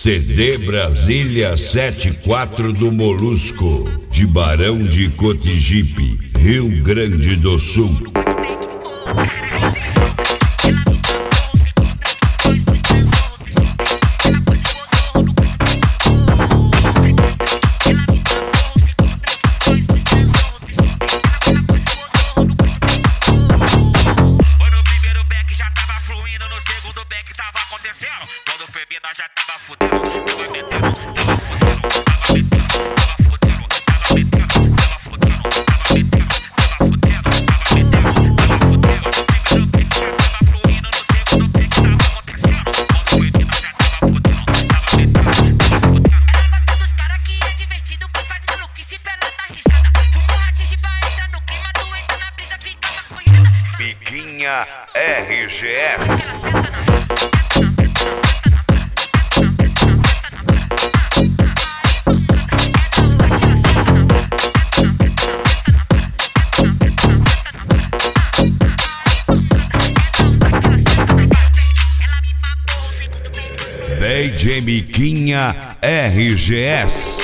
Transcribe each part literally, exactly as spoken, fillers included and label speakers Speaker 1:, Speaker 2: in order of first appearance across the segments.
Speaker 1: C D Brasília setenta e quatro do Molusco, de Barão de Cotigipe, Rio Grande do Sul.
Speaker 2: Quando foi bem, nós já tava fudendo, tava metendo, tava fudendo, tava metendo, tava fudendo, tava metendo, tava fudendo, tava metendo, tava fudendo, tava metendo, tava fudendo. No primeiro pique já tava fluindo, no segundo pique tava acontecendo. Quando foi bem, nós já tava fudendo, tava metendo, tava fudendo. Ela gosta dos caras que é divertido, que faz maluquice pela da risada. Fumo rachixe pra entrar no clima, tu entra na brisa, fica maconhada.
Speaker 1: Biquinha R G S.
Speaker 2: Ela senta na
Speaker 1: D J Biquinha R G S.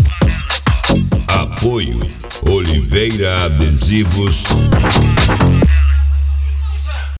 Speaker 1: Apoio Oliveira Adesivos.